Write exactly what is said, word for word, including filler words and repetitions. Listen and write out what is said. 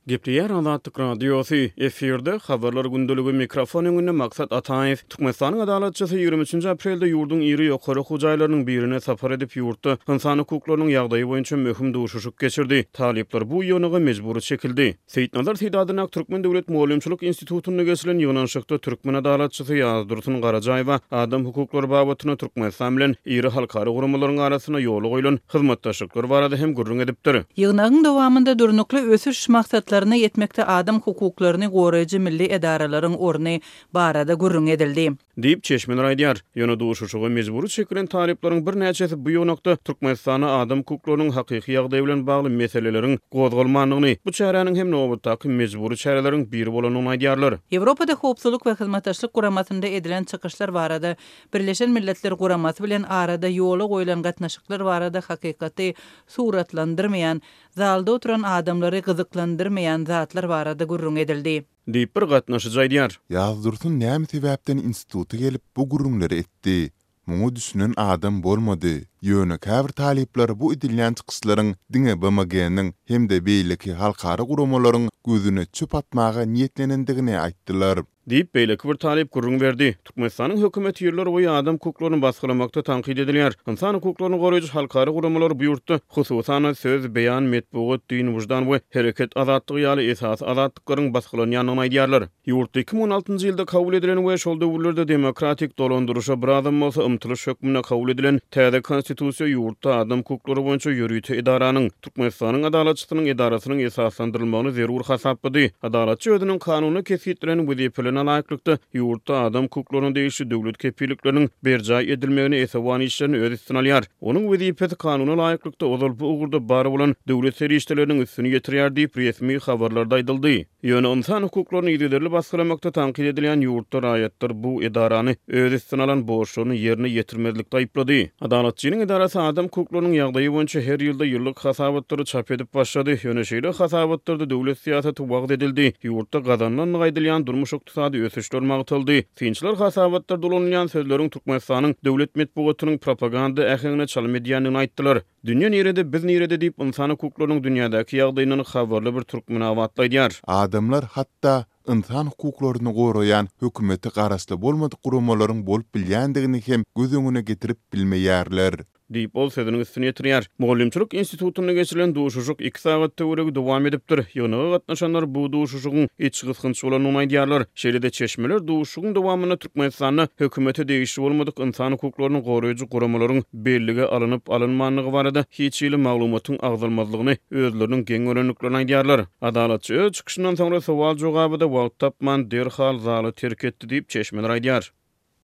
Gepleyer Azatlyk Radiosu efirde habarlar gündölügi mikrofon öňünde Maksat Ataýew Türkmenistanyň adalatçysy ýygrimi üçinji aprelde ýurdun iri ýokary hujaýlarynyň birine sapar edip ýurtda insany hukuklarynyň ýagdaýy boýunça möhüm duşuşyk geçirdi. Talipler bu ýonuga mejburi çekildi. Seyitnazar Seýdadynak Türkmen Döwlet Muallimçilik Institutuny geçilen ýygnanşykda Türkmen adalatçysy Ýazdursun Garajaýewa adam hukuklary babatyna Türkmenistan bilen iri halkary gurumlaryň arasyna ýol goýulan hyzmatdaşlyklar barada hem gurrun edipdir. Ýygnagyň dowamında durnukly ösüş maksatlaryny yetmekde adam hukuklaryny goraýjy milli edaralaryň orny barada gurrun edildi. Diýip Çeşmen raýdýar. Ýöne duşuşyga mejburi çekilen taliplaryň bir näçesi bu ýonakda Türkmenistana adam hukuklarynyň hakyky ýagdaýy bilen bagly meseleleriň gozgalmanlygyny, bu çäräniň hem nowatdaky mejburi çäreleriň biri bolanyny aýdýarlar. Ýewropada howpsuzlyk we hyzmatdaşlyk guramatynda edilen çykyşlar barada Birleşen Milletler Guramaty bilen arada ýola goýulan gatnaşyklar barada hakykaty suratlandyrmaýan, zalda oturan adamlary gyzyklandyrmaýan zatlar barada gurrun edildi. Diýip bir gatnaşyjy aýdýar. Ýazdursun näme sebäpden instituta gelip bu gurrunlary etdi? Muňa düşünen adam bolmady. Ýöne käbir talipler bu edilýän çykyşlaryň diňe bamaganyň hem de beýleki halkary gurumlaryň gözüne çöp atmaga niýetlenendigini aýtdylar. Diýip beýleki bir talip gurrun berdi. Türkmenistanyň hökümeti ýyllar boýy adam hukuklaryny basgylamakda tanqid edilýär. İnsan hukuklaryny goraýjy halkary gurumlar bu ýurtda hususan söz, beýan, metbuat, din, wujdan we hereket azatlygy ýaly esas azatlyklaryň basgylanynyny aýdýarlar. Ýurtda iki ming on altyncy ýylda kabul edilen we şol döwürlerde demokratik dolandyruşa bir adam bolsa ymtylyş hökmüne kabul edilen täze konstitusiýa ýurtda adam hukuklary boýunça ýürüýte edaranyň Türkmenistanyň adalatçysynyň edarasynyň esaslandyrylmagyny zerur hasapdy. Adalatçy özüniň kanuny kesitdiren wezipelerini laýyklykda ýurtda adam hukuklaryny değişi döwlet kepillikleriniň berjaý edilmegini esawan işlerini öz üstüne alýar. Onuň wezipesi kanuny laýyklykda ozal bu ugurda bary bolan döwlet serişdeleriniň üstüne ýetirýär diýip resmi habarlarda aýdyldy. Ýöne insan hukuklaryny ýerli basgylamakda tanqid edilen ýurtda raýatlar bu edarany öz üstüne alan borçlaryny ýerine ýetirmezlikde aýplady. Adalatçynyň edarasy adam hukuklarynyň ýagdaýy boýunça her ýylda ýyllyk hasabatlary çap edip başlady. Ýöne şeýle hasabatlarda döwlet siýasaty wagt edildi. Ýurtda gazandan gaýdylýan durmuş ykdysady ösüşler magtyldy. Finçiler hasabatlar dolanýan sözleriň Türkmenistanyň döwlet metbuatynyň propaganda ähliňe çalym edýänini aýtdylar. Dünýä nirede biz nirede diýip insan hukuklarynyň dünýädäki ýagdaýynyň habarly bir türkmen awatlaýdýar. Adamlar hatda insan hukuklaryny goraýan hökümeti garasly bolmadyk gurumlaryň bolup bilýändigini hem göz öňüne getirip bilmeýärler. Diýip ol sözüniň üstüne ýetirýär. Muallimçilik institutuny geçilen duşuşyk iki saat töwereg dowam edipdir. Ýöne gatnaşanlar bu duşuşygyň iç gysgynçy bolanyny aýdýarlar. Şeýle çeşmeler duşuşygyň dowamyny Türkmenistanyň hökümeti değişi bolmadyk insan hukuklaryny goraýjy gurumlaryň bellige alınıp alınmanlygy barada hiç ýyly maglumatyň agdalmazlygyny özleriniň geň örenliklerini aýdýarlar. Adalatçy çykyşyndan soňra sowal jogabyda wagt tapman derhal zaly terk etdi diýip çeşmeler aýdýar.